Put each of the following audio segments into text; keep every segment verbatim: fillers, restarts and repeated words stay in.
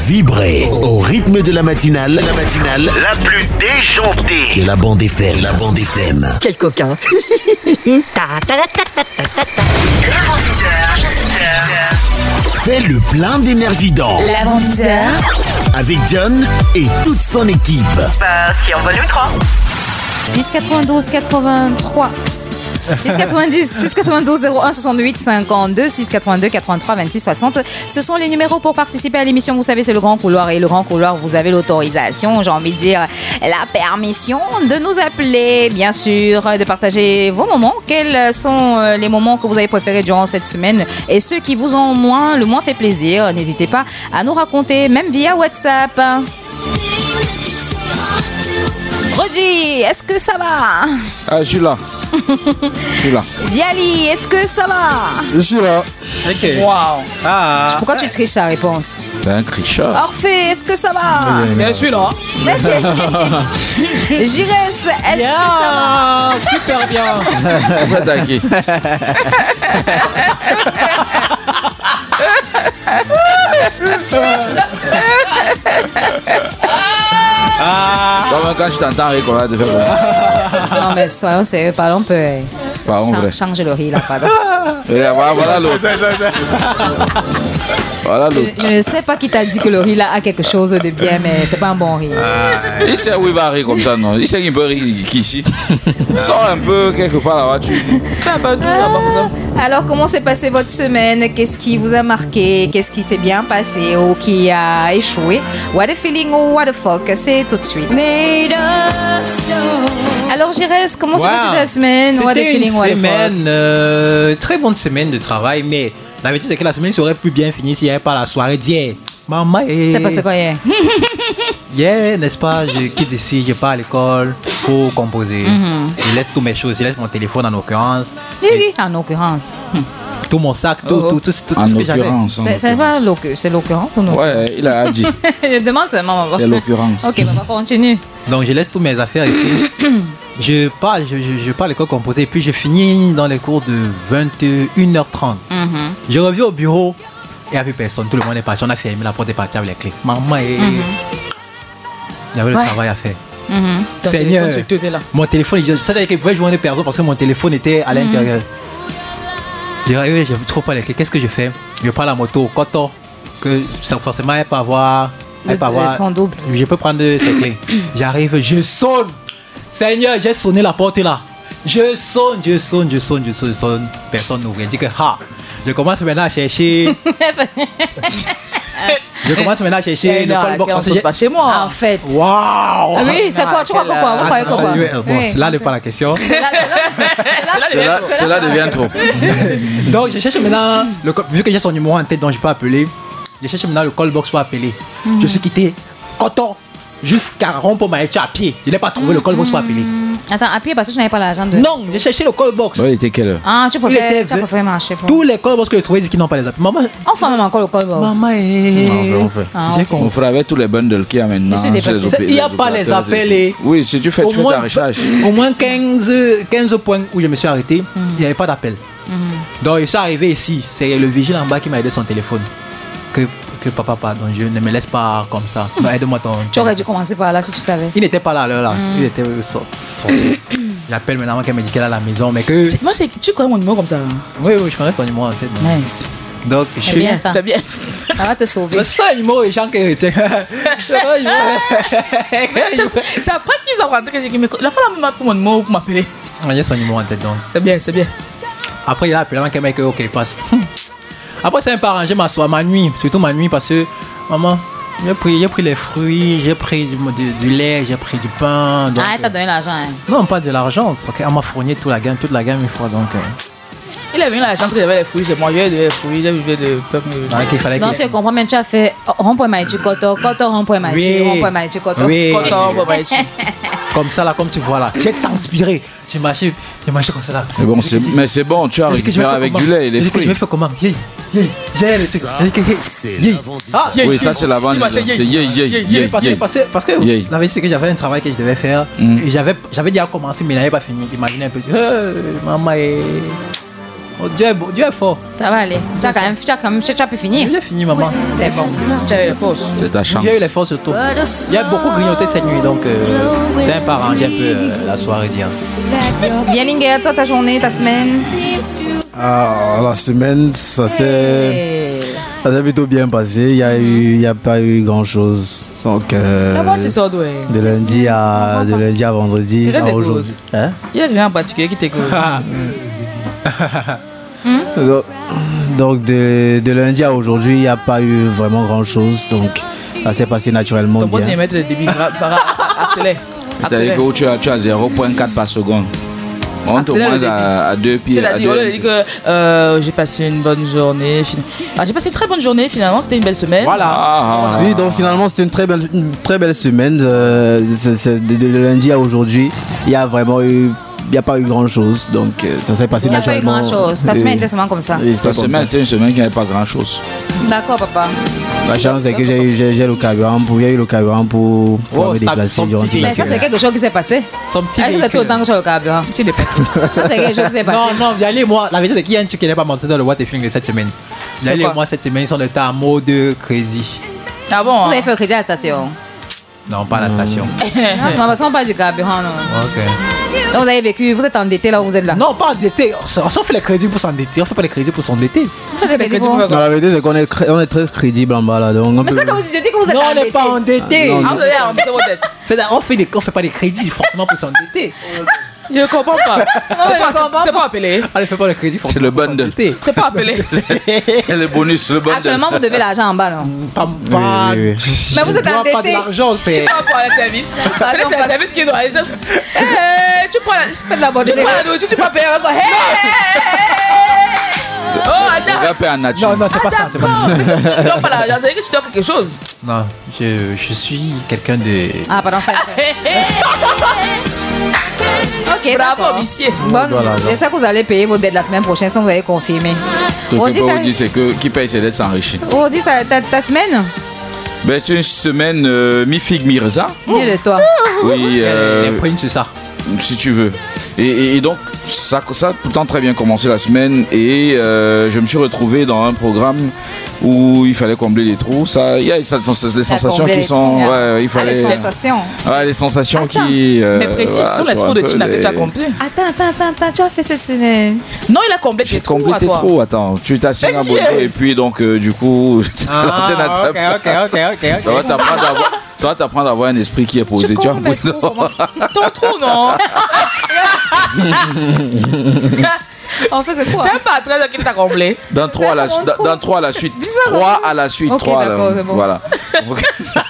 Vibrez au rythme de la matinale, la matinale la plus déjantée de la bande F M. La bande F M. Quel coquin. Fais le plein d'énergie dans L'Avant-dix-heure avec John et toute son équipe. Bah, si en volume trois. six quatre-vingt-douze quatre-vingt-trois six quatre-vingt-dix six quatre-vingt-douze zéro un soixante-huit cinquante-deux six quatre-vingt-deux quatre-vingt-trois vingt-six soixante. Ce sont les numéros pour participer à l'émission. Vous savez, c'est le grand couloir. Et le grand couloir, vous avez l'autorisation, j'ai envie de dire la permission de nous appeler, bien sûr, de partager vos moments. Quels sont les moments que vous avez préférés durant cette semaine et ceux qui vous ont moins, le moins fait plaisir? N'hésitez pas à nous raconter, même via WhatsApp. Rodi, est-ce que ça va? Ah, je suis là. Je suis là. Viali, est-ce que ça va? Je suis là. Ok. Wow. Ah. Pourquoi tu triches ta réponse? C'est un tricheur. Orphée, est-ce que ça va? Bien, je suis là. Jires, est-ce Yeah, que ça va? super bien. On va attaquer. Ah. Comme quand je t'entends rire, comment tu fais? Non, mais soyons sérieux, parlons un peu. Parlons vrai. Change le riz là, pardon. Et voilà, voilà l'autre. Voilà l'autre. Je, je ne sais pas qui t'a dit que le riz là a quelque chose de bien, mais c'est pas un bon riz. Il sait où il va rire comme ça, non? Il sait qu'il peut rire qu'ici. Sors un peu quelque part la voiture. Fais un peu tout là-bas pour ça. Alors, comment s'est passée votre semaine? Qu'est-ce qui vous a marqué? Qu'est-ce qui s'est bien passé ou qui a échoué? What a feeling ou what the fuck? C'est tout de suite. Alors, Jires, comment s'est Wow. passée ta semaine? What a C'était feeling, une what the fuck? semaine, euh, très bonne semaine de travail, mais la vérité c'est que la semaine serait plus bien finie s'il n'y avait pas la soirée d'hier. Maman, C'est passé quoi hier? hier, n'est-ce pas, je quitte ici, je pars à l'école pour composer. Mm-hmm. Je laisse toutes mes choses, je laisse mon téléphone en l'occurrence, Oui, oui, en l'occurrence. tout mon sac, tout, Oh, oh. tout, tout, tout, tout En ce que j'avais. l'occurrence. en C'est, c'est l'occurrence. pas l'occurrence, c'est l'occurrence ou non? Ouais, il a dit. Je demande seulement, maman. C'est l'occurrence. Ok, maman, continue. Donc je laisse toutes mes affaires ici. Je pars, je, je, je pars à l'école composer et puis je finis dans les cours de vingt et une heures trente. Je reviens au bureau et il n'y a plus personne. Tout le monde est parti. On a fermé la porte et parti avec les clés. Maman, et... il y avait le Ouais. travail à faire. Ton Seigneur, téléphone, tu étais là. mon téléphone, je savais qu'il pouvait joindre personne parce que mon téléphone était à l'intérieur. J'ai dit, je ne trouve pas les clés. Qu'est-ce que je fais? Je prends la moto au coton, que ça, forcément elle peut avoir. Elle Le- peut avoir le son double. Je peux prendre ses clés. J'arrive, je sonne. Seigneur, j'ai sonné la porte là. Je sonne, je sonne, je sonne, je sonne, je sonne. Personne n'ouvre. Je dis que, ha, je commence maintenant à chercher. Je commence maintenant à chercher le call box. J'ai- pas chez moi. En fait. Waouh! Ah oui, c'est quoi? Tu crois que quoi? Vous croyez que Ah, quoi? oui, Bon, Oui. là n'est pas la question. C'est là- c'est là- Cela, cela devient trop. Donc, je cherche maintenant, le, co- vu que j'ai son numéro en tête dont je peux appeler, je cherche maintenant le call box pour appeler. Je suis quitté coton jusqu'à Rompo Maïtu à pied. Je n'ai pas trouvé le call box pour appeler. Attends, à pied parce que je n'avais pas l'argent de. Non, j'ai cherché le call box. Ouais, il était quelle heure? Ah, tu Il préfères, était tu as préféré marcher pour. Tous les call box que j'ai trouvés disent qu'ils n'ont pas les appels. Maman, Enfin, maman, encore le call box. maman, eh, On fait, on fait. Ah, j'ai ok. On compris. fera avec tous les bundles qu'il y a maintenant. Je suis dépassée. chez les opé- Il y a pas opérateurs les appels et- Oui, si tu fais, Au tu fais moins, ta recherche. au moins quinze, quinze points où je me suis arrêté, il n'y avait pas d'appel. Donc, je suis arrivé ici. C'est le vigile en bas qui m'a aidé son téléphone. Que, que papa, pardon, je ne me laisse pas comme ça. Bah, aide-moi ton. Tu aurais dû commencer par là si tu savais. Il n'était pas là à l'heure là. Il était euh, sort- sorti. J'appelle maintenant qu'elle me dit qu'elle est à la maison, mais que. Moi, c'est- tu connais mon numéro comme ça. Oui, oui, je connais ton numéro en tête. donc. Nice. Donc, je C'est suis. bien ça. T'as bien. Ça va te sauver. Le seul numéro est Jean qui retient. C'est vrai, je- C'est c'est après qu'ils sont rentrés que j'ai dit, mais la fois là, m'a pris mon numéro pour m'appeler. J'ai son numéro en tête donc. C'est bien, c'est bien. Après, il a appelé avant qu'elle m'a dit que, ok, il passe. Après, c'est un peu arrangé ma soirée, ma nuit, surtout ma nuit parce que, maman, j'ai pris, j'ai pris les fruits, j'ai pris du, du- du lait, j'ai pris du pain. donc, Ah, elle t'a donné l'argent. Hein. non, pas de l'argent. c'est qu'elle m'a fourni toute la gamme, toute la gamme une fois. Donc, euh, Il a vu la chance que j'avais les fruits, j'ai mangé des fruits, j'ai buvé de peuple. donc, il fallait Non, que. c'est comprends, mais tu as fait rond-point Maïti, Koto, Koto, rond-point Maïti, Oui. rond-point Maïti, Koto. Oui. Content, papa, ici. Comme ça, là, comme tu vois là. J'ai inspiré. J'ai marché, j'ai marché comme ça là. Mais bon, c'est, mais c'est bon, tu as J'ai dit que je vais récupéré faire avec comment du lait et les J'ai dit que je vais fruits. faire comment Yeah, yeah, j'ai les trucs. J'ai dit que, hey, C'est yeah. l'Avant-dix-heure. Ah, yeah, Oui, yeah. ça c'est l'avant. Dis-moi, C'est c'est yeah, yeah, yeah, Yeah, yeah, parce, que- yeah. parce, que- parce que Yeah. la vérité c'est que j'avais un travail que je devais faire Mm. et j'avais, j'avais déjà commencé mais il n'avait pas fini. Imaginez un peu. Euh, maman est... Oh, Dieu, est, Dieu est fort. Ça va aller. Tu as quand même, tu as quand même, tu as pu finir. J'ai fini, maman. C'est bon. Tu avais la force. C'est ta chance. J'ai eu les forces surtout. Il y a beaucoup grignoté cette nuit, donc euh, c'est un peu arrangé un peu euh, la soirée d'hier. Bien, Linger, toi, ta journée, ta semaine. Ah, la semaine, ça s'est Hey. ça s'est plutôt bien passé. Il n'y a, eu- il y a pas eu grand-chose. Donc, euh, Ah, moi, c'est ça, ouais. de, lundi à, de lundi à vendredi, Déjà à des aujourd'hui. Hein? Il y a rien en particulier qui t'écoute. Donc, donc de, de lundi à aujourd'hui, il n'y a pas eu vraiment grand-chose. Donc, ça s'est passé naturellement Ton boss, il bien. mettre le débit gra- par accélère. C'est-à-dire que tu as, tu as zéro virgule quatre par seconde. On te Accélère le moins à, à deux pieds. à C'est-à-dire, deux- on a dit que euh, j'ai passé une bonne journée. fin- Ah, j'ai passé une très bonne journée finalement, c'était une belle semaine. Voilà. Ah, ah, Oui, donc finalement, c'était une très belle, une très belle semaine. Euh, c'est- c'est de, de lundi à aujourd'hui, il n'y a vraiment eu. Il n'y a pas eu grand chose, donc euh, ça s'est passé Il n'y a pas eu naturellement. grand chose. Ta Oui. semaine était seulement comme ça. Oui, c'était Ta comme semaine, ça. c'était une semaine qui n'avait pas grand-chose. D'accord, papa. La chance, c'est que j'ai eu, j'ai, j'ai le carburant pour, j'ai eu le carburant pour pouvoir Oh, me ça- déplacer son durant petit toute la Mais ça, c'est semaine. quelque chose qui s'est passé. Son petit Est-ce que c'est tout véhicule. autant que j'ai le carburant? Tu l'es passé. Ça, c'est quelque chose qui s'est passé. Non, non, Vianney et moi, la vérité c'est qu'il y a un truc qui n'est pas mentionné dans le What If English cette semaine. Vianney et quoi moi, cette semaine, ils sont états en mode crédit. Ah bon? Vous hein? avez fait le crédit à la station. Non, pas à la station. Non, parce qu'on parle du carburant. Non. Ok. Donc, vous avez vécu, vous êtes endetté là où vous êtes là. Non, pas endetté. On s'en- on fait les crédits pour s'endetter. On fait pas les crédits pour s'endetter. Vous faites le crédit pour- pour- Non, la vérité, c'est qu'on est, cré- on est très crédible en bas là. Donc on Mais peut- c'est comme si je dis que vous êtes Non, on endetté. n'est pas endetté. Non, Ah, vous avez remboursé vos dettes. C'est on fait des, on fait pas des crédits forcément pour s'endetter. Je ne comprends pas. C'est pas- C'est pas appelé. On ne fait pas les crédits forcément. le pour bundle. s'endetter. C'est pas appelé. C'est le bonus, le bon. Actuellement, vous devez l'argent en bas, non? Pas, pas, Oui, oui, Mais vous êtes je dois pas de endetté. l'argent, Tu c'est. prends quoi le service? Allez, c'est le service qui doit. Eh, tu prends la- Faites la bonne tu prends la nourriture, tu peux payer encore. Hey! Oh, attends. On va payer en nature. Non, non, c'est pas ça. C'est pas ça. Mais ça, tu ne dois pas l'argent, ça veut dire que tu dois quelque chose. Non, je, je suis quelqu'un de. Ah, pardon, faites. Hé, hé. Ok, Bravo, d'accord. monsieur. Bon, Voilà, alors. j'espère que vous allez payer vos dettes la semaine prochaine, sinon vous allez confirmer. Ce On que dit je peux ta- vous dire, c'est que qui paye ses dettes s'enrichit. On dit ça, ta, ta semaine? Ben, c'est une semaine euh, mi-figue, mi-raisin. Mieux de toi. Oui, euh, Les primes, c'est ça. si tu veux. Et, et- et donc, ça, ça a pourtant très bien commencé la semaine. Et euh, je me suis retrouvé dans un programme où il fallait combler les trous. Ça, il y a ça- les sensations combler qui les sont. trous. Ouais, il Ah, les fallait. sensations. Ouais, les sensations Attends, qui. euh, Mais précise voilà, sur les sur trous un de peu Tina que tu as les- comblé. Attends, attends, attends, attends, tu as fait cette semaine. Non, il a comblé J'ai tes trous comblé à tes toi. trous, attends. Tu t'assieds à Bordeaux et puis donc, euh, du coup. Ah, ok, ok, ok, ok. Ça va t'apprendre à avoir, ça va t'apprendre à avoir un esprit qui est posé. Tu vois, combles mes trous, comment? Ton trou, non? En fait, c'est quoi? C'est pas très qui t'a comblé. Dans trois à la, Comment dans, trop? dans trois à la suite. Dis ça, Trois à la suite. Ok, trois. là. d'accord, c'est bon. Voilà. Donc,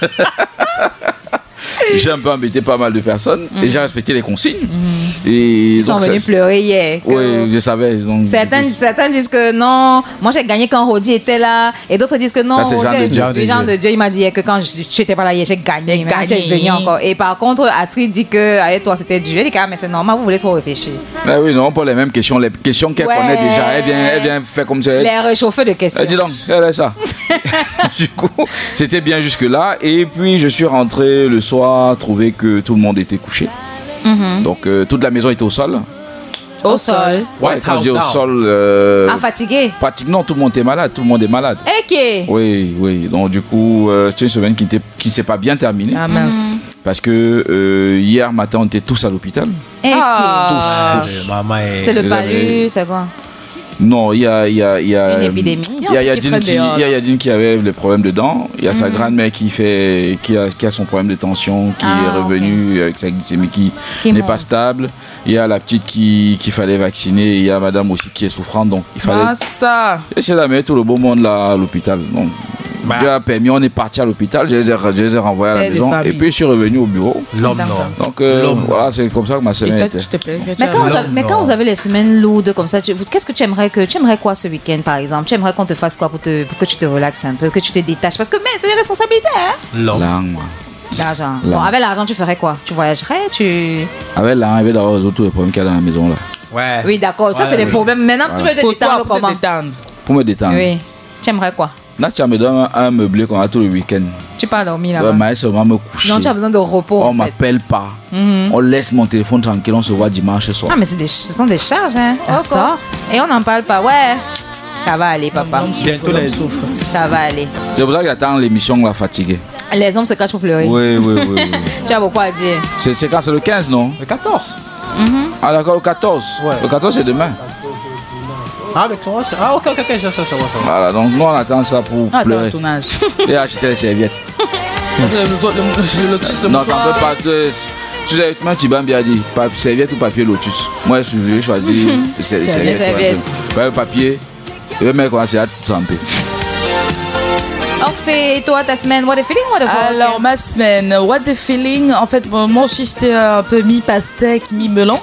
j'ai un peu embêté pas mal de personnes et j'ai respecté les consignes. Et Ils sont donc, venus ça- pleurer hier. que- Oui, je savais. Donc, Certains, du coup, certains disent que non, moi j'ai gagné quand Rodi était là, et d'autres disent que non, Ça, c'est Rodi Jean de est- Dieu. oui, Jean de Dieu, il m'a dit hier que quand je je n'étais pas là hier, j'ai gagné, J'ai mais tu es gagné. venu encore. Et par contre, Astrid dit que avec toi c'était dur, et dit, ah, mais c'est normal, vous voulez trop réfléchir. mais oui, non, pas les mêmes questions. Les questions qu'elle Ouais. connaît déjà. Elle vient, elle vient faire comme ça. Elle, Les réchauffeurs de questions. elle dit donc, elle est ça. Du coup, c'était bien jusque-là. Et puis, je suis rentré le soir, trouvé que tout le monde était couché. Donc, euh, toute la maison était au sol. Au sol. Ouais, quand je dis au down. sol, euh, Ah, fatigué. pratique- non, tout le monde est malade. Tout le monde est malade. Ok. Oui, oui. Donc, du coup, euh, c'était une semaine qui n'était- qui s'est pas bien terminée. Ah mince. Parce que euh, hier matin, on était tous à l'hôpital. Ok. Ah. Euh, Maman est. C'est le Les amis. palu, c'est quoi? Non, il y a, il y a, il y a, Une euh, épidémie. Il y a Il y a un truc qui Yadine traîne qui, dehors, il y a là. Yadine qui avait le problème de dents. Il y a sa grand-mère qui fait, qui a, qui a son problème de tension, qui Ah, est revenue avec sa glycémie qui, Qui n'est monte. pas stable. Il y a la petite qui, qu'il fallait vacciner. Et il y a madame aussi qui est souffrante. Donc, il fallait Ah, ça. essayer de mettre tout le beau monde là à l'hôpital. Donc, Bah. Dieu a permis, on est parti à l'hôpital. Je les ai, je les ai renvoyés à la Et des maison. familles. Et puis, je suis revenu au bureau. L'homme, D'accord. non. Donc, euh, L'homme. voilà, c'est comme ça que ma Et semaine toi, était. tu te plais. Mais quand, vous Non, avez, mais quand non. vous avez les semaines lourdes comme ça, tu- vous- qu'est-ce que tu aimerais que tu aimerais quoi ce week-end par exemple? Tu aimerais qu'on te fasse quoi pour, te, pour que tu te relaxes un peu, que tu te détaches? Parce que mais c'est des responsabilités, hein? L'homme. Là, moi. L'argent. Là. Bon, avec l'argent, tu ferais quoi? Tu voyagerais? Tu... Avec là, il va d'avoir résoudre tous les problèmes qu'il y a dans la maison là. Ouais. Oui, d'accord. Ça, Ouais, c'est des oui. problèmes. Maintenant, tu veux te Pour toi, détendre pour te comment? détendre. Pour me détendre. Oui. Tu aimerais quoi? Nastia me donne un, un meublé qu'on a tout le week-end. Tu pas dormi là-bas. Ouais, mais seulement me coucher. Non, tu as besoin de repos. On en fait. m'appelle pas. Mhm. On laisse mon téléphone tranquille, on se voit dimanche soir. Ah, mais c'est des, ce sont des charges, hein. Ah, Ok. ça Et on n'en parle pas. Ouais, ça va aller, papa. Bientôt les Ça va aller. C'est pour ça qu'il attend l'émission, on l'a fatigué. Les hommes se cachent pour pleurer. Oui, oui, oui. oui. Tu as beaucoup à dire. C'est c'est quand c'est le quinze, non? Le quatorze. Ah d'accord, le quatorze. Ouais. Le quatorze, c'est demain. Ah, le quatorze. Ah, ok, ok, ok, ça, ça, ça va, ça va. Voilà, donc nous on attend ça pour Attends, pleurer. ton âge. Et acheter les serviettes. C'est le, le, le, le lotus, le Non, ça ne mouchoir. peut pas. Tu tu sais, même tu m'as bien dit, pa- serviette ou papier lotus. Moi, je vais choisir les ser- serviettes. serviettes. Ouais, le papier. Et le mec, on va essayer de tremper. Parfait. Et toi, ta semaine, what a feeling, what a Alors, ma semaine, what the feeling. En fait, bon, moi aussi, j'étais un peu mi-pastèque, mi-melon.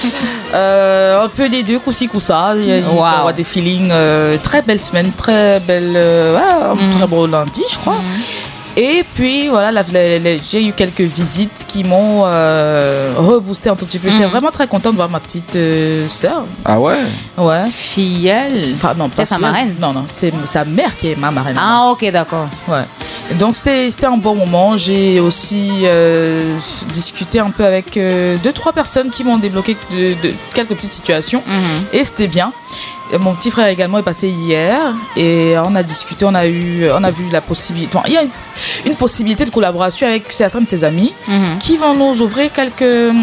euh, un peu des deux, coup-ci, coup-ça. Il y a eu Wow. what the feeling. euh, très belle semaine, très belle. Euh, ouais, un très beau lundi, je crois. Et puis voilà, la- la- la- j'ai eu quelques visites qui m'ont euh, reboosté un tout petit peu. J'étais vraiment très contente de voir ma petite euh, sœur. Ah ouais? Ouais. Filleule. Enfin, non, pas C'est sa filleule. marraine? Non, non, c'est sa mère qui est ma marraine. Ah, ok, d'accord. Ouais. Donc c'était c'était un bon moment. J'ai aussi euh, discuté un peu avec euh, deux trois personnes qui m'ont débloqué de, de quelques petites situations et c'était bien. Et mon petit frère également est passé hier et on a discuté, on a eu, on a vu la possibilité. Enfin, il y a une, une possibilité de collaboration avec certains de ses amis qui vont nous ouvrir quelques.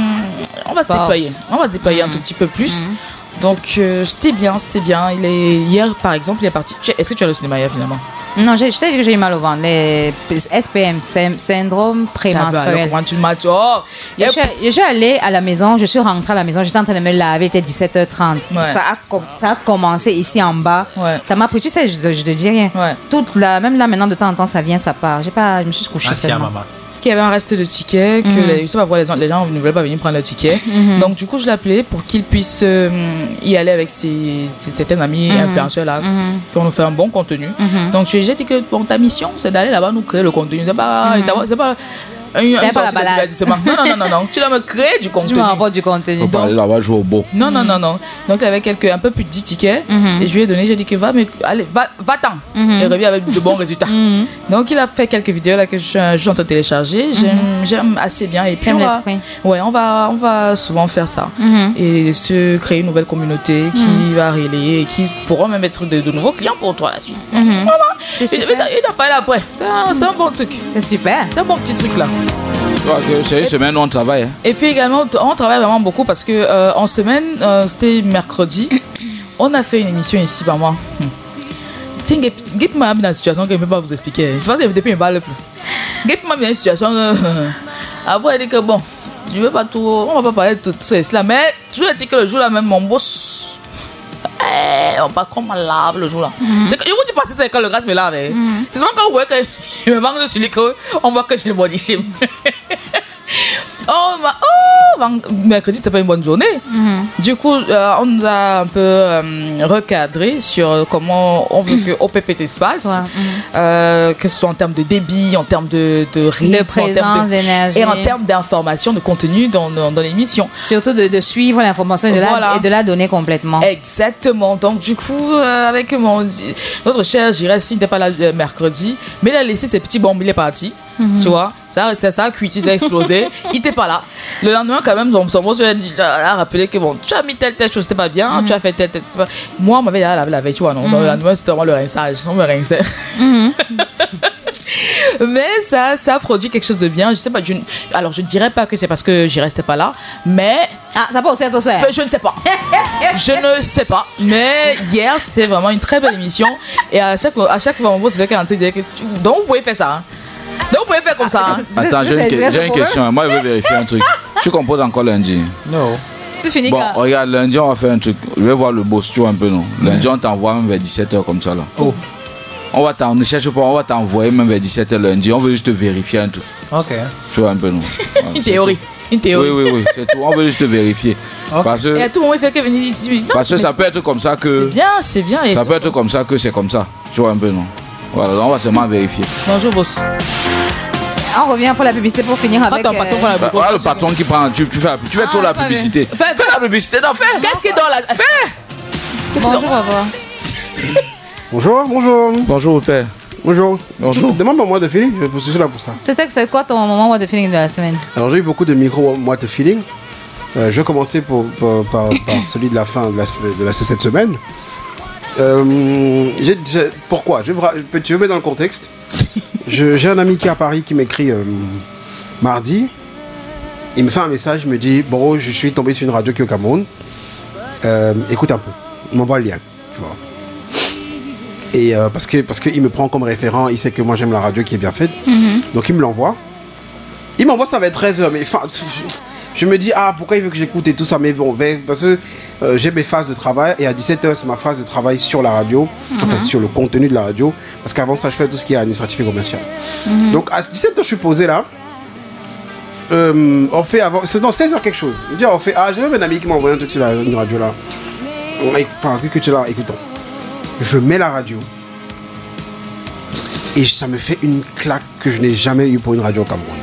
On va se Portes. déployer, on va se déployer un tout petit peu plus. Donc euh, c'était bien, c'était bien. Il est hier par exemple, il est parti. Tu- Est-ce que tu as le cinéma hier finalement? Non, j'ai- je t'ai dit que j'ai eu mal au ventre. Les S P M, sy- syndrome prémenstruel. Quand tu le matches, oh, Je suis, je suis allée à la maison, je suis rentrée à la maison, j'étais en train de me laver, il était dix-sept heures trente. Ouais. Ça, a, com- ça a commencé ici en bas. Ouais. Ça m'a pris, tu sais, je ne te dis rien. Ouais. Toute la, même là maintenant, de temps en temps, ça vient, ça part. J'ai pas, je me suis couchée Ah, si, à seulement. maman. Parce qu'il y avait un reste de tickets, que les, je sais pas pourquoi les gens, les gens ne voulaient pas venir prendre le ticket. Donc du coup, je l'ai appelé pour qu'il puisse euh, y aller avec ses, ses certains amis influenceurs là, qui ont nous fait un bon contenu. Donc j'ai dit que bon, ta mission, c'est d'aller là-bas nous créer le contenu. C'est pas, c'est pas un, une pas la sortie de balade. divertissement. Non, non, non, non, non. Tu dois me créer du Tu contenu. me rapportes du contenu. Faut pas aller là-bas jouer au beau. Non, non, non, non. Donc, il avait quelques, un peu plus de dix tickets. Et je lui ai donné, j'ai dit que va, mais allez, va, va-t'en. Et reviens avec de bons résultats. Donc, il a fait quelques vidéos là que je, suis- je suis en train de télécharger. J'aime, j'aime assez bien. Et puis, T'aimes on va, l'esprit. ouais, on va, on va souvent faire ça. Et se créer une nouvelle communauté qui va relayer et qui pourront même être de, de nouveaux clients pour toi la suite. C'est Il super. il n'a pas là après. C'est un, c'est un bon truc. C'est super. C'est un bon petit truc là. Tu vois que c'est une semaine où on travaille. Hein. Et puis également, on travaille vraiment beaucoup parce que euh, en semaine, euh, c'était mercredi, on a fait une émission ici par moi. Tiens, Gip m'a mis dans une situation que je ne peux pas vous expliquer. C'est parce que depuis une balle plus. Gip m'a mis dans une situation. Euh, après, elle dit que bon, je ne veux pas tout, on va pas parler de tout, tout ça, cela, mais toujours dit que le jour là même, mon boss. Eh, on va comme lave le jour là. C'est que, je vous dis pas si c'est quand le gars me lave. hein. C'est seulement quand vous voyez que je me venge sur les couilles, on voit que j'ai le body shame. Oh, ma- oh, vend- mercredi, c'était pas une bonne journée. Du coup, euh, on nous a un peu euh, recadré sur comment on veut que O P P T se passe. Soit, Euh, que ce soit en termes de débit, en termes de, de rythme, De en présence, termes de- d'énergie. et en termes d'information, de contenu dans, dans, dans l'émission. Surtout de, de suivre l'information et, de la- Voilà. et de la donner complètement. Exactement. Donc, du coup, euh, avec mon, notre cher J'irai, s'il n'était pas là euh, mercredi, mais il a laissé ses petits bombes, il est parti. Tu vois, ça, ça, ça a cuit, ça a explosé. Il n'était pas là. Le lendemain, quand même, son, son boss lui a dit, a rappelé que bon, tu as mis telle, telle chose, c'était pas bien, tu as fait telle, telle, c'était pas. Moi, on m'avait dit, ah, la, la veille, tu vois, non. Donc, le lendemain, c'était vraiment le rinçage. On me rinçait. Mais ça, ça a produit quelque chose de bien. Je sais pas, je, alors je dirais pas que c'est parce que j'y restais pas là, mais Ah, ça peut aussi être ça. je ne sais pas. Je ne sais pas. Mais hier, c'était vraiment une très belle émission. Et à chaque, à chaque fois, mon boss avait qu'un disait que tu- donc vous pouvez faire ça. Hein. Donc vous pouvez faire comme ça. Hein. Attends, j'ai une, C'est- c'est- j'ai une c'est question. Moi, je veux vérifier un truc. Tu composes encore lundi? Non. Tu finis Bon, quand? regarde, lundi, on va faire un truc. Je vais voir le boss, tu vois un peu, non? Lundi, on t'envoie même vers dix-sept heures comme ça, là. Oh. On va t'en, ne cherche pas, on va t'envoyer même vers dix-sept heures lundi. On veut juste vérifier un truc. Ok. Tu vois un peu, non? Voilà, Une c'est théorie. Une tout. théorie. Oui, oui, oui, c'est tout. On veut juste vérifier. Ok. Parce Et que, à tout moment, il fait que venir. il dit, non, parce que mais ça peut être comme ça C'est que. bien, c'est bien. Et Ça tout. peut être comme ça que c'est comme ça. Tu vois un peu, non? Voilà, donc on va seulement vérifier. Bonjour, boss. On revient pour la publicité pour finir Quand avec. ton patron prend la Bah, voilà le patron qui prend. Tu, tu fais, tu fais Ah, trop la pas publicité. Fais- Fais la publicité, non, fais! Qu'est-ce qu'il donne là? Fais. Qu'est-ce qu'il Bonjour, donne? au revoir. Bonjour, bonjour. Bonjour, père. Bonjour. Bonjour. Demande moi de feeling, je suis là pour ça. Peut-être que c'est quoi ton moment what the feeling de la semaine? Alors j'ai eu beaucoup de micros moi de feeling. Euh, je vais commencer pour, pour- par, par celui de la fin de, la, semaine- de la, cette semaine. Euh, j'ai- j'ai- pourquoi je vais, vra- je vais te mettre dans le contexte. Je- j'ai un ami qui est à Paris qui m'écrit euh, mardi. Il me fait un message, il me dit bon, je suis tombé sur une radio qui est au Cameroun. Euh, écoute un peu. Il m'envoie le lien, tu vois. Et euh, parce que parce qu'il me prend comme référent, il sait que moi j'aime la radio qui est bien faite. Donc il me l'envoie. Il m'envoie ça vers treize heures, mais enfin, je me dis ah pourquoi il veut que j'écoute et tout ça, mais bon, ben, parce que euh, j'ai mes phases de travail et à dix-sept heures c'est ma phase de travail sur la radio, enfin sur le contenu de la radio, parce qu'avant ça je fais tout ce qui est administratif et commercial. Donc à dix-sept heures je suis posé là. Euh, on fait avant, c'est dans seize heures quelque chose. Je dis, on fait, ah j'ai même un ami qui m'a envoyé un truc sur la, une radio là. On a- Enfin, vu que tu es là, écoutons. Je mets la radio. Et ça me fait une claque que je n'ai jamais eue pour une radio au Cameroun.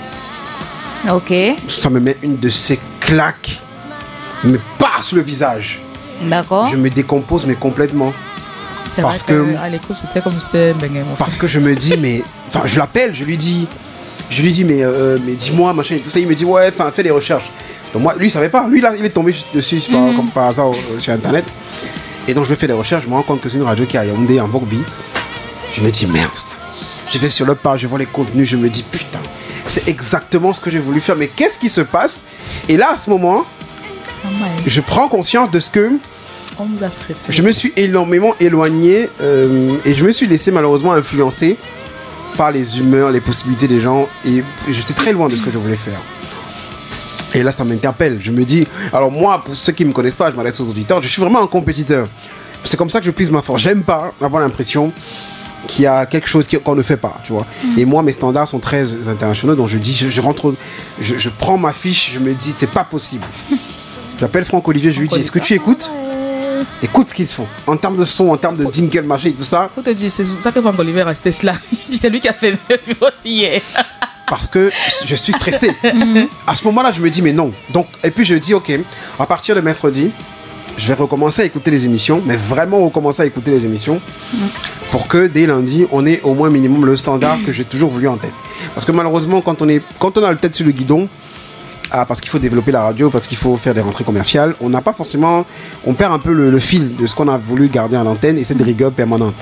Ok, Ça me met une de ces claques, me passe le visage. d'accord. Je me décompose, mais complètement. C'est Parce vrai que- qu'à l'écoute, c'était comme si c'était Bengue. en fait. Parce que je me dis, mais. Enfin, je l'appelle, je lui dis. Je lui dis, mais, euh, mais dis-moi, machin et tout ça. Il me dit, ouais, enfin, fais des recherches. Donc, moi, lui, il savait pas. Lui, là, il est tombé dessus par, comme par hasard euh, sur Internet. Et donc, je fais des recherches. Je me rends compte que c'est une radio qui est à Yaoundé, en Bogbi. Je me dis, merde. Je vais sur le page, je vois les contenus. Je me dis, putain, c'est exactement ce que j'ai voulu faire. Mais qu'est-ce qui se passe? Et là, à ce moment, Oh my, je prends conscience de ce que. on nous a stressé. Je me suis énormément éloigné euh, et je me suis laissé malheureusement influencer par les humeurs, les possibilités des gens et j'étais très loin de ce que je voulais faire. Et là, ça m'interpelle. Je me dis, alors moi, pour ceux qui ne me connaissent pas, je m'adresse aux auditeurs, je suis vraiment un compétiteur. C'est comme ça que je puise ma force. J'aime pas avoir l'impression qu'il y a quelque chose qui- qu'on ne fait pas, tu vois. Et moi, mes standards sont très internationaux, donc je dis, je, je rentre, je, je prends ma fiche, je me dis, c'est pas possible. J'appelle Franck Olivier, je lui dis, est-ce que tu écoutes? Écoute ce qu'ils font. En termes de son, en termes de jingle, machin et tout ça. Faut te dire, c'est pour ça que Franck Olivier est resté là. C'est lui qui a fait le plus aussi hier. Parce que je suis stressé. À ce moment-là, je me dis, mais non. Donc, et puis je dis, ok, à partir de mercredi, je vais recommencer à écouter les émissions, mais vraiment recommencer à écouter les émissions pour que dès lundi, on ait au moins minimum le standard que j'ai toujours voulu en tête. Parce que malheureusement, quand on, est, quand on a le tête sur le guidon, ah, parce qu'il faut développer la radio, parce qu'il faut faire des rentrées commerciales, on n'a pas forcément, on perd un peu le, le fil de ce qu'on a voulu garder à l'antenne et c'est de rigueur permanente.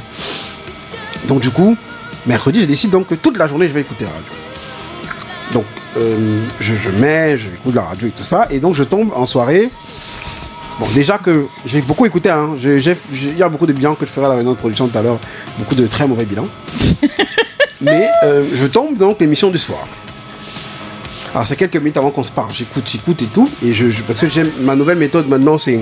Donc du coup, mercredi, je décide donc que toute la journée, je vais écouter la radio. Donc, euh, je, je mets, je écoute la radio et tout ça, et donc je tombe en soirée. Bon, déjà que j'ai beaucoup écouté, hein. J'ai- j'ai- j'ai- il y a beaucoup de bilans que je ferai à la réunion de production tout à l'heure, beaucoup de très mauvais bilans. Mais euh, je tombe donc l'émission du soir. Alors c'est quelques minutes avant qu'on se parle, j'écoute, j'écoute et tout, et je, je- parce que j'aime ma nouvelle méthode maintenant, c'est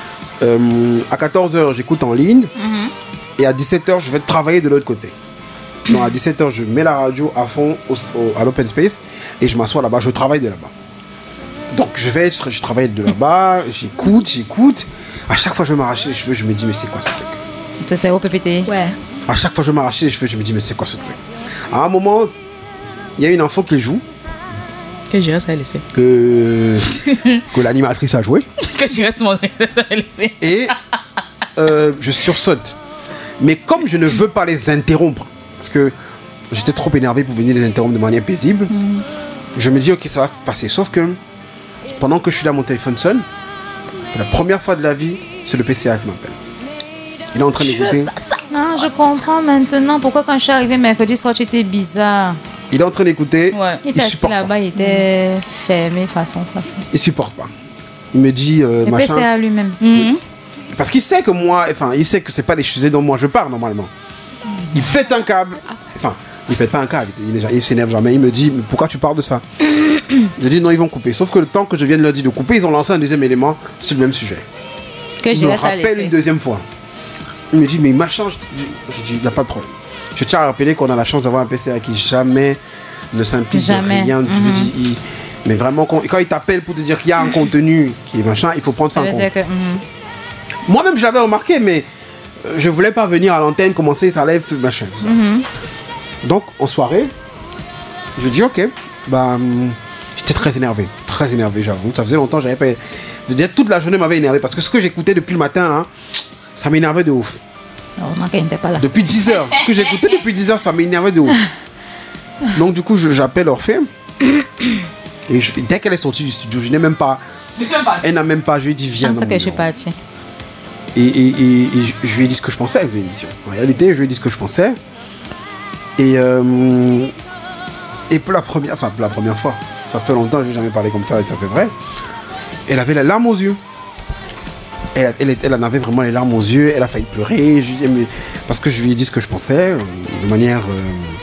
euh, à quatorze heures j'écoute en ligne, et à dix-sept heures je vais travailler de l'autre côté. Donc à dix-sept heures je mets la radio à fond au- au- à l'open space et je m'assois là-bas, je travaille de là-bas. Donc je vais, je, je travaille de là-bas, j'écoute, j'écoute. À chaque fois je m'arrache les cheveux, je me dis mais c'est quoi ce truc? Ça c'est au P P T. Ouais. À chaque fois je m'arrache les cheveux, je me dis mais c'est quoi ce truc? À un moment, il y a une info qui joue, Que j'irai, ça a laissé. que, que l'animatrice a joué, Que j'irai, ça a laissé. et euh, je sursaute. Mais comme je ne veux pas les interrompre, parce que j'étais trop énervé pour venir les interrompre de manière paisible, je me dis ok ça va passer. Sauf que pendant que je suis là, mon téléphone sonne. La première fois de la vie, c'est le P C A qui m'appelle. Il est en train d'écouter. Ah, je comprends maintenant pourquoi quand je suis arrivé mercredi soir, tu étais bizarre. Il est en train d'écouter. Ouais. Il Il était assis supporte là-bas, pas. il était fermé façon, façon. Il supporte pas. Il me dit euh, Le machin. P C A lui-même. Parce qu'il sait que moi, enfin, il sait que c'est pas des choses dont moi je pars normalement. Il pète un câble. Enfin, il pète pas un câble. Il, est- il s'énerve jamais. Il me dit, mais pourquoi tu parles de ça? Je dis non, ils vont couper. Sauf que le temps que je vienne leur dire de couper, ils ont lancé un deuxième élément sur le même sujet. Que Il j'ai me laissé à rappelle une laisser. deuxième fois. Il me dit, mais machin, je, je, je dis, il n'y a pas de problème. Je tiens à rappeler qu'on a la chance d'avoir un P C A qui jamais ne s'implique de Jamais. rien. Tu veux dire, il- mais vraiment, quand, quand il t'appelle pour te dire qu'il y a un contenu qui est machin, il faut prendre ça Ça en veut compte. dire que. mhm. Moi-même, je l'avais remarqué, mais euh, je voulais pas venir à l'antenne, commencer, ça lève, tout machin. tout ça. Donc, en soirée, je dis, ok, bah, hum, j'étais très énervé, très énervé, j'avoue. Ça faisait longtemps, j'avais pas. Je veux dire, toute la journée m'avait énervé parce que ce que j'écoutais depuis le matin, là, ça m'énervait de ouf. Heureusement qu'elle n'était pas là. Depuis dix heures. Ce que j'écoutais depuis dix heures, ça m'énervait de ouf. Donc du coup, je- j'appelle Orphée. Et je- dès qu'elle est sortie du studio, je n'ai même pas... Elle n'a même pas, je lui ai dit viens C'est dans ça mon que je suis bureau. partie. Et, et, et, et je- je lui ai dit ce que je pensais avec l'émission. En réalité, je lui ai dit ce que je pensais. Et, euh, et pour la première, enfin pour la première fois, ça fait longtemps que je n'ai jamais parlé comme ça, et ça c'est vrai. Elle avait les larmes aux yeux. Elle, elle, elle en avait vraiment les larmes aux yeux. Elle a failli pleurer. Je lui ai dit, mais- parce que je lui ai dit ce que je pensais euh, de manière. euh,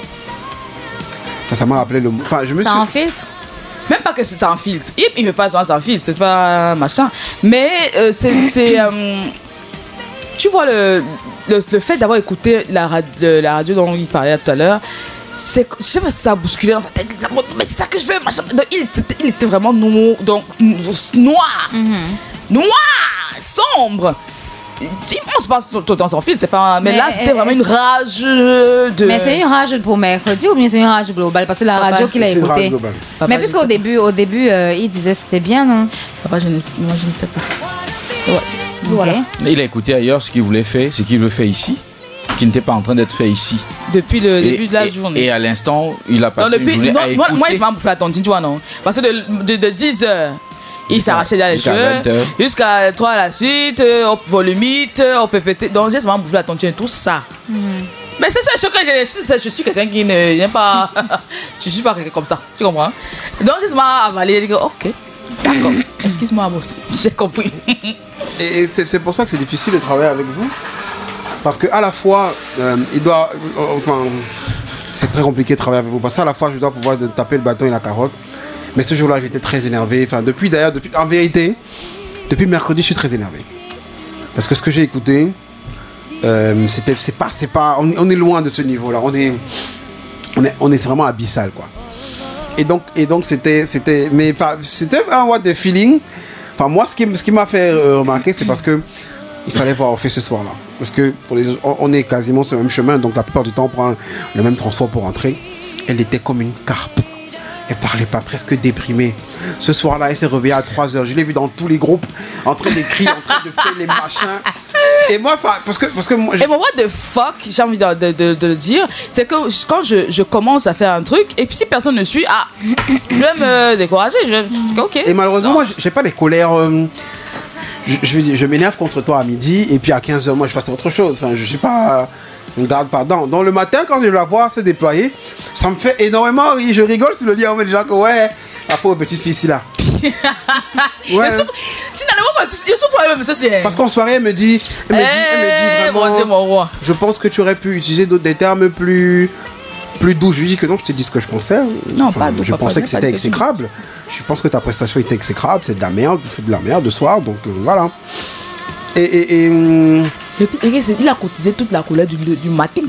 enfin, ça m'a rappelé le mot. Enfin, je me Ça suis. en filtre. Même pas que c'est sans filtre. Il il veut pas sans sans filtre, c'est pas machin. Mais euh, c'est. c'est, euh, tu vois, le, le, le fait d'avoir écouté la, rad- le- la radio dont il parlait tout à l'heure, c'est, je sais pas si ça a bousculé dans sa tête. Il disait, mais c'est ça que je veux, machin. Donc, il, était- il était vraiment noir, donc, noir. Noir, sombre. On se passe tout le temps sans filtre, c'est pas. Mais, Mais, là, c'était euh, vraiment est-ce une que- rage de. Mais c'est une rage pour mercredi ou bien c'est une rage globale? Parce que la Papa, radio qu'il a C'est une rage écoutée. globale. Papa, Mais je puisqu'au sais début, au début euh, il disait c'était bien, non? Papa, je ne, moi, je ne sais pas. Ouais. Voilà. Ok. Il a écouté ailleurs ce qu'il voulait faire, ce qu'il veut faire ici, qui n'était pas en train d'être fait ici. Depuis le Et- début de la et- journée. Et à l'instant, il a Non, passé une depuis, journée non, à moi, écouter. moi, il m'a bouffé la tontine, tu vois, non? Parce que de, de, de dix heures, il s'arrachait déjà les jusqu'à cheveux. vingt heures. Jusqu'à trois à la suite, euh, au volumite, euh, au P P T. Donc, j'ai vraiment bouffé la tontine, tout ça. Mais c'est ça, je, que je, je, je suis quelqu'un qui ne vient pas. Je suis pas quelqu'un comme ça, tu comprends? Donc, j'ai vraiment avalé. J'ai dit, ok, d'accord. Excuse-moi, boss. J'ai compris. Et et c'est c'est pour ça que c'est difficile de travailler avec vous. Parce qu'à la fois, euh, il doit. euh, enfin, c'est très compliqué de travailler avec vous. Parce qu'à la fois, je dois pouvoir de taper le bâton et la carotte. Mais ce jour-là, j'étais très énervé. Enfin, depuis d'ailleurs, depuis, en vérité, depuis le mercredi, je suis très énervé. Parce que ce que j'ai écouté, euh, c'était, c'est pas, c'est pas, on, on est loin de ce niveau-là. On est, on est, on est vraiment abyssal, quoi. Et donc, et donc c'était, c'était, mais enfin, c'était un what the feeling. Enfin, moi, ce qui, ce qui m'a fait euh, remarquer, c'est parce que il fallait voir Orphée ce soir-là. Parce que pour les, on, on est quasiment sur le même chemin, donc la plupart du temps, on prend le même transport pour rentrer. Elle était comme une carpe. Elle parlait pas, presque déprimée. Ce soir-là, elle s'est réveillée à trois heures. Je l'ai vue dans tous les groupes, en train d'écrire, en train de faire les machins. Et moi, enfin, parce que, parce que moi, je- Et moi, what the fuck, j'ai envie de, de, de- de le dire, c'est que je- quand je, je commence à faire un truc, et puis si personne ne suit, ah, je vais me décourager, je vais, ok. Et malheureusement, Non. moi, j'ai pas les colères. euh, je, je, veux dire, je m'énerve contre toi à midi, et puis à quinze heures, moi, je passe à autre chose. Enfin, je suis pas. Je ne garde pas dents. Donc le matin, quand je la vois se déployer, ça me fait énormément rire. Je rigole sur le lit en me disant que ouais, la pauvre petite fille, là. Ouais. Il souffre- Tu n'allais pas, tu- il souffre elle-même, ça c'est. Parce qu'en soirée, elle me dit, elle me dit, elle me dit Eh, vraiment, mon Dieu, mon roi. je pense que tu aurais pu utiliser d'autres des termes plus plus doux. Je lui dis que non, je t'ai dit ce que je pensais. Non, pas doux, Je papa, pensais j'ai que pas c'était dit que tu- exécrable. Je pense que ta prestation était exécrable. C'est de la merde. Tu fais de la merde le soir, donc euh, voilà. Et, et, et, hum, Et puis, regarde, c'est- il a cotisé toute la couleur du, du matin.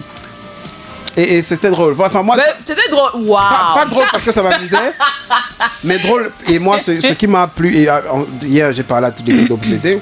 et- et c'était drôle. Enfin, moi, Mais c'était drôle. Waouh. pas, pas drôle parce que ça m'amusait, mais drôle. Et moi, ce, ce qui m'a plu, et euh, en- hier, j'ai parlé à tous les gars d'O P T,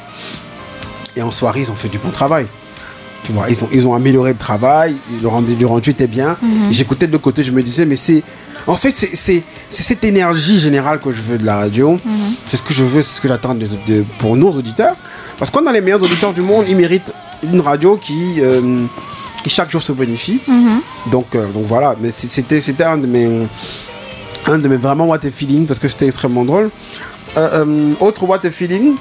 et en soirée, ils ont fait du bon travail. Tu vois, ils ont, ils ont amélioré le travail, le rendu, le rendu était bien. Et j'écoutais de l'autre côté, je me disais, mais c'est. En fait, c'est c'est- c'est cette énergie générale que je veux de la radio. C'est ce que je veux, c'est ce que j'attends des- des- pour nos auditeurs. Parce qu'on a les meilleurs auditeurs du monde, ils méritent une radio qui, euh, qui chaque jour se bonifie. Donc, euh, donc voilà, mais c'est- c'était c'était un de mes. Un de mes vraiment what a feeling parce que c'était extrêmement drôle. Euh, euh, autre what a feeling,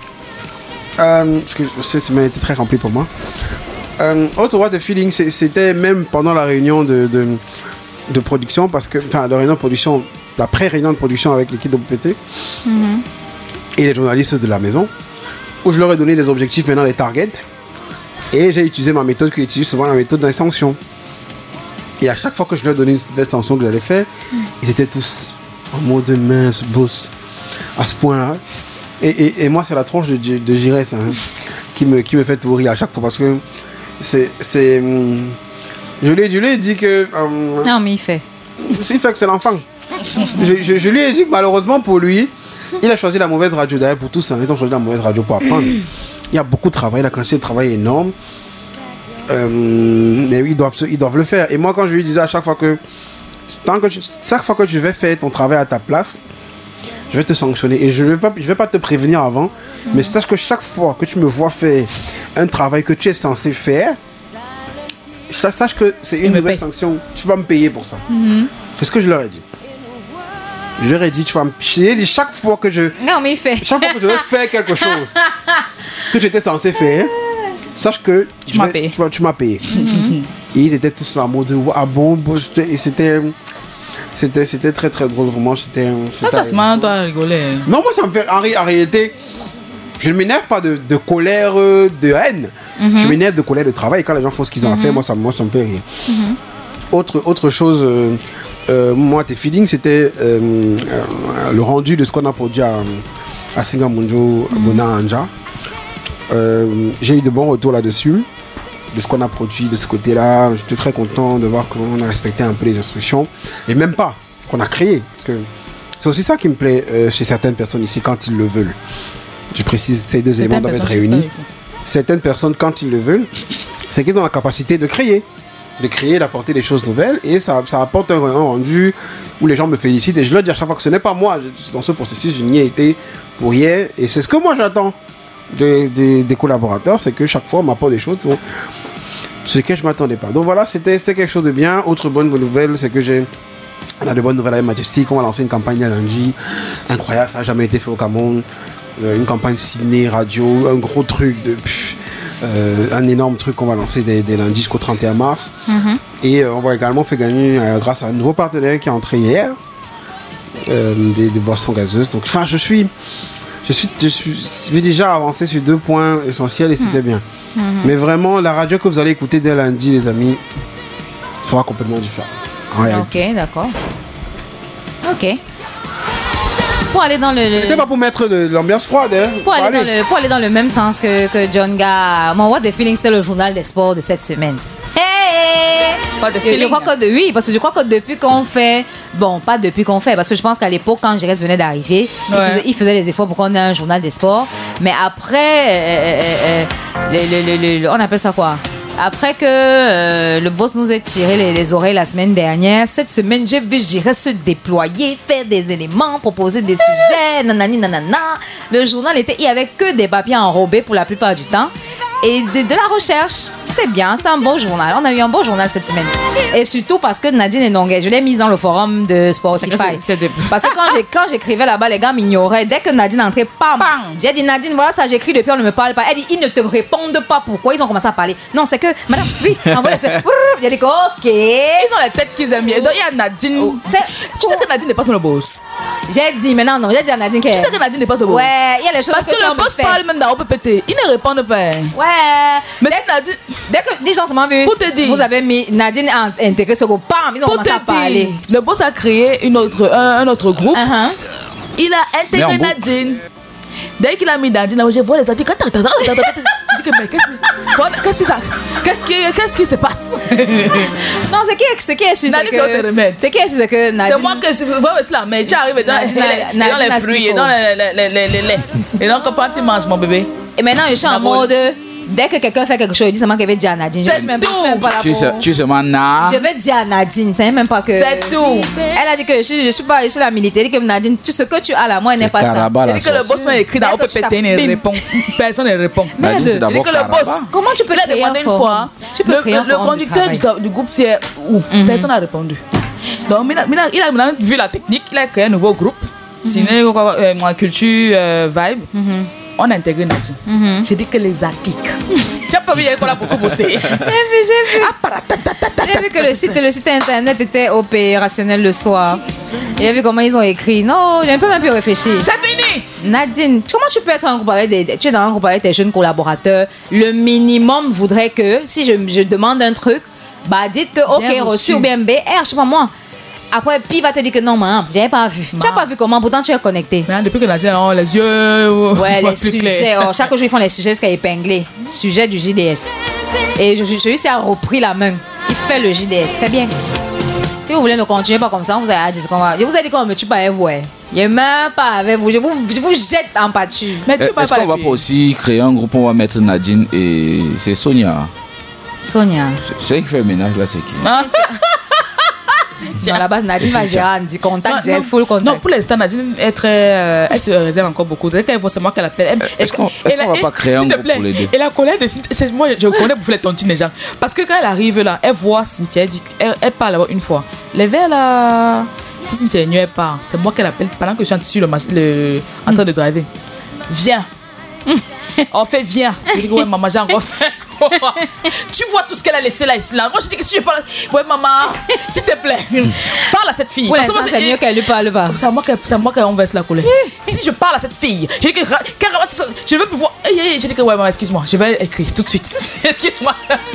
euh, parce que cette semaine était très remplie pour moi. Euh, autre what a feeling, c'est- c'était même pendant la réunion de, de, de production, parce que, enfin, la réunion de production, la pré-réunion de production avec l'équipe de P T et les journalistes de la maison, où je leur ai donné les objectifs, maintenant les targets, et j'ai utilisé ma méthode que j'utilise souvent, la méthode des sanctions. Et à chaque fois que je leur donnais une nouvelle sanction que j'allais faire, ils étaient tous en mode mince, boss, à ce point-là. Et, et, et moi, c'est la tronche de, de, de Giresse hein, qui, me, qui me fait tout rire à chaque fois parce que c'est. c'est hum, je, lui, ai- je lui ai dit que. hum, Non, mais il fait. il fait que c'est l'enfant. je, je, je lui ai dit que malheureusement pour lui, il a choisi la mauvaise radio. D'ailleurs, pour tous, hein, ils ont choisi la mauvaise radio pour apprendre. Il y a beaucoup de travail, la quantité de travail est énorme. Euh, mais oui, ils doivent, se- ils doivent le faire. Et moi, quand je lui disais à chaque fois que, tant que tu, chaque fois que tu vas faire ton travail à ta place, je vais te sanctionner. Et je ne vais pas, je vais pas te prévenir avant, mais sache que chaque fois que tu me vois faire un travail que tu es censé faire, sache, sache que c'est une me nouvelle paye. sanction. Tu vas me payer pour ça. C'est ce que je leur ai dit. Je leur ai dit, tu vas me payer. dit chaque fois que je, Non, mais il fait. chaque fois que je vais faire quelque chose que tu étais censé faire, sache que Tu je m'as vais- payé. Tu, vas- tu m'as payé. Et ils étaient tous là en mode ah bon, bon, c'était- et c'était, c'était, c'était très très drôle vraiment. C'était. Ça, c'était- ça se marre, toi, à rigoler. Non, moi ça me fait. En, ré- en réalité, je ne m'énerve pas de, de colère, euh, de haine. Je m'énerve de colère de travail. Quand les gens font ce qu'ils ont à faire, moi ça, moi ça me fait rire. Autre, autre chose, euh, euh, moi, tes feelings, c'était euh, euh, le rendu de ce qu'on a produit à, à Singamunjo, à Bona Anja. Euh, J'ai eu de bons retours là-dessus, de ce qu'on a produit de ce côté-là. J'étais très content de voir qu'on a respecté un peu les instructions. Et même pas, qu'on a créé. Parce que c'est aussi ça qui me plaît euh, chez certaines personnes ici quand ils le veulent. Je précise, ces deux éléments doivent être réunis. Certaines personnes, quand ils le veulent, c'est qu'ils ont la capacité de créer. De créer, d'apporter des choses nouvelles. Et ça, ça apporte un, un rendu où les gens me félicitent. Et je leur dis à chaque fois que ce n'est pas moi. Je- dans ce processus, je n'y ai été pour rien. Et c'est ce que moi j'attends des, des, des collaborateurs. C'est que chaque fois, on m'apporte des choses sur lesquelles je ne m'attendais pas. Donc voilà, c'était c'était quelque chose de bien. Autre bonne nouvelle, c'est que j'ai... On a de bonnes nouvelles avec Majestic. On va lancer une campagne à lundi. Incroyable, ça n'a jamais été fait au Cameroun. Euh, une campagne ciné, radio, un gros truc de... pff, euh, un énorme truc qu'on va lancer dès, dès lundi jusqu'au trente et un mars. Et euh, on va également faire gagner, euh, grâce à un nouveau partenaire qui est entré hier, euh, des, des boissons gazeuses. Donc, enfin, je suis... Je suis, je suis, je vais déjà avancer sur deux points essentiels et c'était bien. Mais vraiment, la radio que vous allez écouter dès lundi, les amis, sera complètement différente. En réalité. Ok, d'accord. Ok. Pour aller dans le. C'était pas pour mettre de, de l'ambiance froide, hein. Pour aller, dans Allez. le, pour aller dans le même sens que, que John Ga, mon What the Feeling, c'était le journal des sports de cette semaine. Hey! Pas de Je- je feeling. crois que de- oui, parce que je crois que depuis qu'on fait, bon, pas depuis qu'on fait, parce que je pense qu'à l'époque, quand Jerez venait d'arriver, il, Ouais. faisait, il faisait les efforts pour qu'on ait un journal des sports. Mais après, euh, euh, euh, le- le- le- le- on appelle ça quoi? Après que euh, le boss nous ait tiré les, les oreilles la semaine dernière, cette semaine, j'ai vu Jerez se déployer, faire des éléments, proposer des sujets, nanani nanana. Le journal était, il n'y avait que des papiers enrobés pour la plupart du temps. Et de, de la recherche. C'était bien, c'était un bon journal. On a eu un bon journal cette semaine. Et surtout parce que Nadine Enongue, je l'ai mise dans le forum de Spotify. C'est- c'est des- Parce que quand j'ai- quand j'écrivais là-bas, les gars m'ignoraient. Dès que Nadine entrait, pam, Bam. j'ai dit Nadine, voilà ça, j'écris depuis, on ne me parle pas. Elle dit, ils ne te répondent pas. Pourquoi ils ont commencé à parler? Non, c'est que, madame, oui, envoyez ça. J'ai dit, ok. Ils ont la tête qu'ils aiment bien. Donc, il y a Nadine. Oh, c'est- Tu sais que Nadine n'est pas son boss. J'ai dit, maintenant, non, j'ai dit à Nadine que. Tu sais que Nadine n'est pas son boss. Ouais, il y a les choses Parce que je le boss fais. parle même dans O P P T. Ils ne répondent pas. Ouais. Mais Dès- si Nadine. Dès que, disons seulement vu, Pour te dire. vous avez mis Nadine a intégré ce groupe, bam, ils ont Pour commencé à te parler. dire, le boss a créé une autre, un, un autre groupe. Uh-huh. Il a Mais en intégré gros- Nadine. Dès qu'il a mis Nadine, je vois les articles. Attends, attends, attends, attends, attends. Je dis que, mais qu'est-ce voilà, qu'est-ce que ça- qu'est-ce qui, qu'est-ce qui se passe? Non, ce qui est, ce qui est sûr, c'est Nadine, c'est autre que, remède. ce qui est sûr, c'est que Nadine. C'est moi que je vois aussi là, mais tu arrives dans, Nadine les, a- dans Nadine a les ce qu'il fruits et faut. dans les, les, les, les, les laits. Et donc, quand tu manges, mon bébé. Et maintenant, je suis en D'abord. mode. Dès que quelqu'un fait quelque chose, il dit seulement qu'il veut dire à Nadine. Je C'est suis même, je tout. suis même pas là Tu es, pour. tu es seulement na. Je vais dire à Nadine, c'est même pas que. C'est tout. Elle a dit que je suis, je suis pas, je suis la militaire. Elle dit que Nadine, tu ce que tu as là, moi, elle n'est C'est pas ça. Caraba, J'ai la dit que le sauce. boss m'a écrit dans Dès O que P tu P T, tapes, il ne bim. répond. Personne ne répond. Nadine, c'est J'ai d'abord dit que le Caraba. boss. Comment tu peux Il a créer demandé un une forum? fois. Tu peux Le, créer un le, le forum du conducteur travail. du, du groupe, c'est où? Personne n'a répondu. Donc, il a, il, a, il a maintenant vu la technique, il a créé un nouveau groupe. Ciné, euh, culture, euh, vibe. On a intégré Nadine. J'ai dit que les articles. Tu n'as pas vu qu'on a beaucoup posté. J'ai vu, j'ai vu. J'ai vu que le site, le site internet était opérationnel le soir. J'ai vu comment ils ont écrit. Non, j'ai un peu même pu réfléchir. C'est fini. Nadine, comment tu peux être en groupe avec des, tu es dans un groupe avec tes jeunes collaborateurs. Le minimum voudrait que si je, je demande un truc, bah dites que ok Bien reçu reçu. ou bien B R, je sais pas moi. Après, puis il va te dire que non, maman, j'avais pas vu. Tu n'as pas vu comment, pourtant tu es connecté. Mais depuis que Nadine a les yeux. Ouais, les plus sujets. clairs. Oh, chaque jour, ils font les sujets jusqu'à épingler. Sujet du J D S. Et je- je- celui-ci a repris la main. Il fait le J D S. C'est bien. Si vous voulez ne continuer pas comme ça, on vous a dit qu'on va. Je vous ai dit qu'on ne me tue pas avec vous. hein. Je ne même pas avec vous. Je vous, je vous jette en pâture. Mais tu Eh, parles Est-ce pas qu'on va les pas aussi créer un groupe où on va mettre Nadine et c'est Sonia. Sonia. C'est- C'est elle qui fait le ménage là, c'est qui? Hein? Non, là-bas, Nadine va gérer Andy, contact, Non, elle full non, contact. non, pour l'instant, Nadine est très. euh, elle se réserve encore beaucoup. Dès qu'elle voit seulement qu'elle appelle. Elle, Est-ce qu'on- est-ce et la- qu'on va et- pas créer un s'il te groupe plaît, pour les deux? Et la colère de Cynthia, c'est moi, je connais pour les tontines déjà. Parce que quand elle arrive là, elle voit Cynthia, elle, dit, elle, elle parle d'abord une fois. Les verres là. Si Cynthia est nulle, elle part. C'est moi qu'elle appelle pendant que je suis sur le, mach- le en train de driver. Viens. On fait viens. Je dis que ouais, maman, j'ai encore fait. Tu vois tout ce qu'elle a laissé là, ici, là. Moi, je dis que si je parle. Ouais, maman, s'il te plaît, parle à cette fille. Pour Parce que l'instant, moi, c'est mieux qu'elle lui parle pas. c'est à moi qu'elle c'est à moi qu'elle enverse la colère. Si je parle à cette fille, je dis que ra- qu'elle ramasse ça, je veux pouvoir. Hey, hey, hey, je dis que ouais, maman, excuse-moi, je vais écrire tout de suite. Excuse-moi.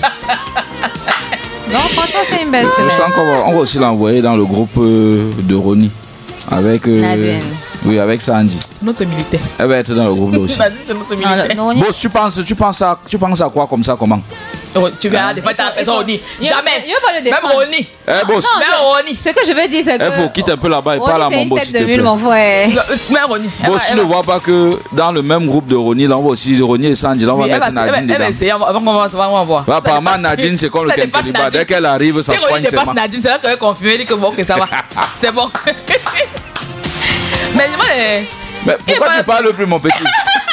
Non, franchement, c'est une belle Je semaine. sens qu'on va, on va aussi l'envoyer dans le groupe euh, de Ronnie. Avec. euh, Nadine. Oui, avec Sandy. C'est notre militaire. Elle va être dans le groupe là aussi. Nadine, c'est notre Non, militaire. non, on y- Boss, tu penses, tu penses à, tu penses à quoi comme ça, comment? Oh, tu verras, des fois, t'as Il raison, faut- Ronnie. il faut- Jamais. il faut pas le Même défendre. Ronnie. Eh, boss, Même Ronnie. Ce que je veux dire, c'est que. il faut quitter un peu là-bas et Ronnie, parle à c'est mon une boss, tête s'il te de plaît. mule, mon frère. Même Ronnie. Elle Boss, va- tu elle ne va- vois pas que dans le même groupe de Ronnie, là, on va aussi Ronnie et Sandy, là, on va Oui, elle va mettre elle va- Nadine elle va dedans. essayer, on va- on va- on va- on va voir. Bah, Ça apparemment, dépasse- Nadine, c'est comme le ça dépasse Kenkeliba. Nadine. Dès qu'elle arrive, ça Si Ronnie soigne ses dépasse mains. Nadine, c'est là qu'elle va confirmer, dit que bon, que ça va. C'est bon. Mais moi, les- Mais pourquoi Eh ben- tu parles plus, mon petit?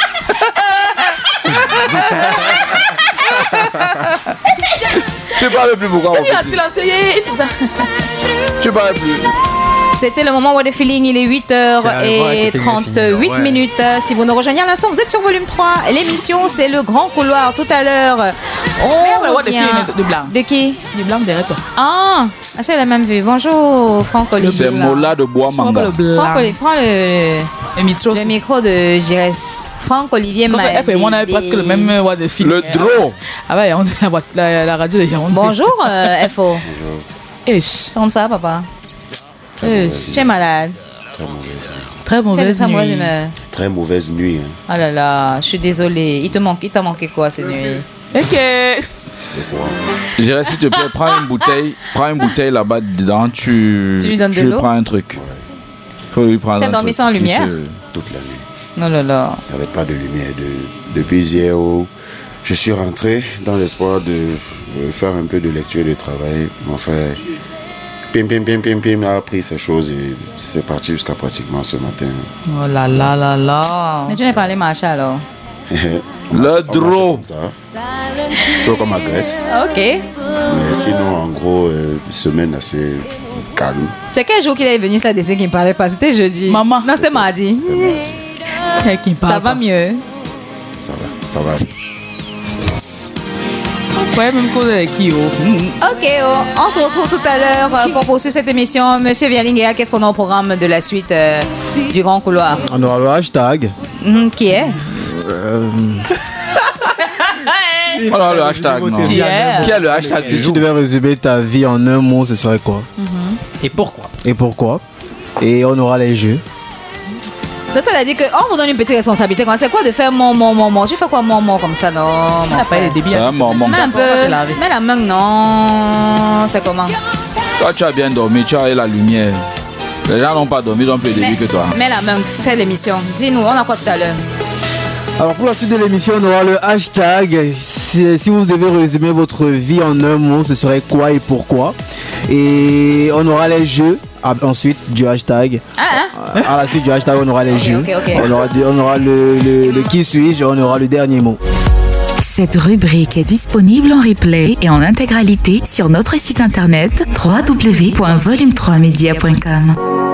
Tu parles plus, pourquoi, mon il a petit? silencieux, il fait ça. Tu parles plus. C'était le moment What the Feeling, il est huit heures Carrément, et avec le feeling, trente-huit ouais. minutes. Si vous nous rejoignez à l'instant, vous êtes sur volume trois. L'émission, c'est le grand couloir. Tout à l'heure, on le What the revient- Feeling de- de blanc. De qui? Du blanc derrière toi. Ah, j'ai la même vue. Bonjour, Franck Olivier. C'est Mola de Bois Tu vois Manga. le blanc. Franck Olivier, prends le, Et Mitro, le c'est- micro de Giresse. Franck Olivier Donc, m'a F et moi, on avait aidé. presque le même euh, What the Feeling. Le draw. Ah ouais, on la, voit- la, la radio de Yaoundé. Bonjour, euh, F O. Esh. C'est comme ça, papa. Esh. Tu es malade. Très mauvaise, Très Tu es de mauvaise très mauvaise nuit. humeur. très mauvaise nuit. Hein. Oh là là, je suis désolée. Il te manque, il t'a manqué quoi cette nuit? Ok. J'irais, s'il te plaît, prends une bouteille, prends une bouteille là-bas dedans, tu, Tu lui donnes de l'eau? prends un truc. Faut lui prendre Tu as un dormi truc. sans Puis lumière? c'est- Toute la nuit. Oh là là. Il n'y avait pas de lumière. De, depuis hier, où je suis rentré dans l'espoir de euh, faire un peu de lecture et de travail. Mon frère, pim, pim, pim, pim, pim, a appris ces choses et c'est parti jusqu'à pratiquement ce matin. Oh là là là là. Mais tu n'es pas allé marcher alors? On Le marche- on marche draw. comme ça. Tu vois comme à Grèce. Ok. Mais sinon, en gros, euh, semaine assez calme. C'est quel jour qu'il est venu cela décès qu'il ne parlait pas? C'était jeudi. Maman. Non, c'était mardi. Eh, qui me parle Ça va pas. mieux. Ça va, ça va. Ouais, même cause avec qui, oh. Mm. Ok, oh, on se retrouve tout à l'heure euh, pour poursuivre cette émission. Monsieur Vialinguea, qu'est-ce qu'on a au programme de la suite euh, du grand couloir? On aura le hashtag. Mhm, Qui est? Euh, Voilà le hashtag. Non. Qui est? Qui est le hashtag du si tu jour? devais résumer ta vie en un mot, ce serait quoi? Et pourquoi? Et pourquoi? Et on aura les jeux. Donc, ça veut dire qu'on vous donne une petite responsabilité. C'est quoi de faire mon, mon, mon, mon? Tu fais quoi, mon, mon, comme ça? Non, On n'a pas eu des débits. C'est un moment. Mets un peu. Pourquoi te laver? Mets la main, non. C'est comment? Toi, tu as bien dormi, tu as eu la lumière. Les gens n'ont pas dormi, ils ont plus de Mets, vie que toi. mets la main, fais l'émission. Dis-nous, on a quoi tout à l'heure? Alors pour la suite de l'émission, on aura le hashtag. Si, si vous devez résumer votre vie en un mot, ce serait quoi et pourquoi? Et on aura les jeux. Ah, ensuite du hashtag. Ah, hein? À la suite du hashtag, on aura les Ok, jeux. ok, ok. On aura, on aura le, le, le qui suis-je, on aura le dernier mot. Cette rubrique est disponible en replay et en intégralité sur notre site internet w w w point volume trois media point com.